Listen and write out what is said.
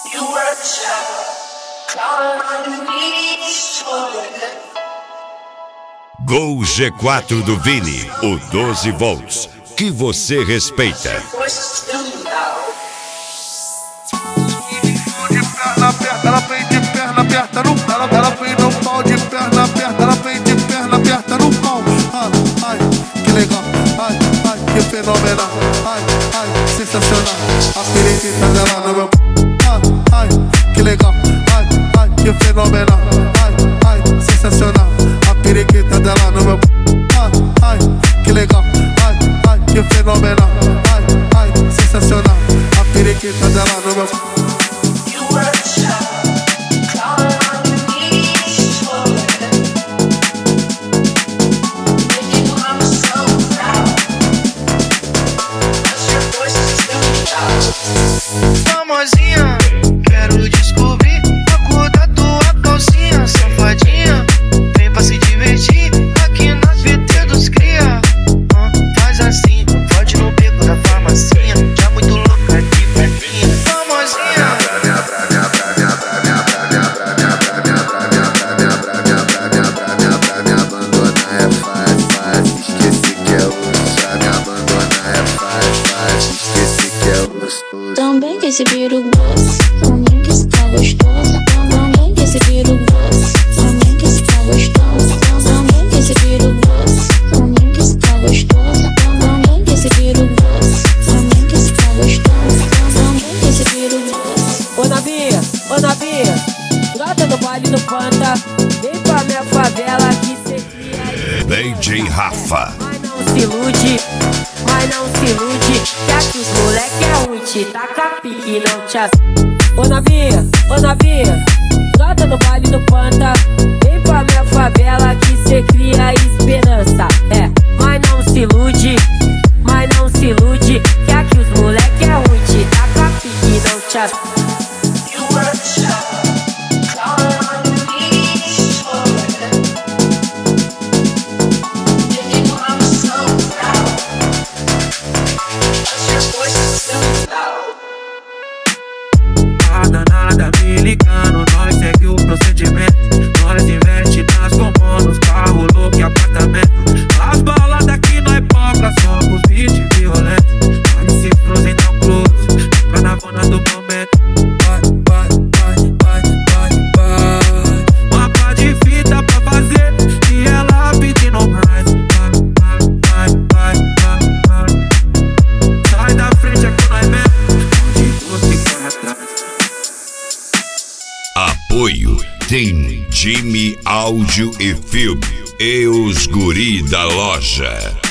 You were the shadow, crawling underneath your. Gol G4 do Vini, o 12 volts, que você respeita. Ela vem de perna aberta no pau, ela vem no pau de perna aberta, ela vem de perna aberta no pau. Ai, ai, que legal, ai, ai, que fenomenal, ai, ai, sensacional. A periquita dela no meu ai, ai, que legal, ai, ai, que fenomenal, ai, ai, sensacional. A periquita dela no meu ai, ai, que legal, ai, ai, que fenomenal, ai, ai, sensacional. A periquita dela no meu famosinha, quero descobrir a cor da tua calcinha. Safadinha, vem pra se divertir aqui na VT dos cria. Faz assim, pode no beco da farmacinha, já muito louca de perninha. Famosinha, pra me abandonar é fácil, esqueci que é osso. Pra me abandonar é fácil, esqueci que é osso. Também que esse piru gosta, também que está gostoso. Também que esse piru gosta, também que está gostoso. Também que esse piru gosta, também que está gostoso. Também que esse piru gosta, também que está gostoso. Também que esse piru gosta. Ô Navia, trota do baile do Panta, vem pra minha favela que cê cria. DJ Rafa. Mas não se ilude, que aqui os moleque é ruim, te taca pique e não te ass... Ô Navia, trota do baile do Panta, vem pra minha favela que cê cria esperança. É, mas não se ilude, que aqui os moleque é ruim, te taca pique e não te ass... a danada me ligando, nós segue o procedimento. Nós investe nas comunas, carro, louco e apartamento. As baladas que nós poca, somos bichos violentos. Nós se cruzem não close, pra na vona do momento. Vai, uma pá de fita pra fazer e ela pedindo mais. Vai, sai da frente é com nós mesmo, onde você quer atrás. Apoio tem Jimmy Áudio e Filme e os guri da loja.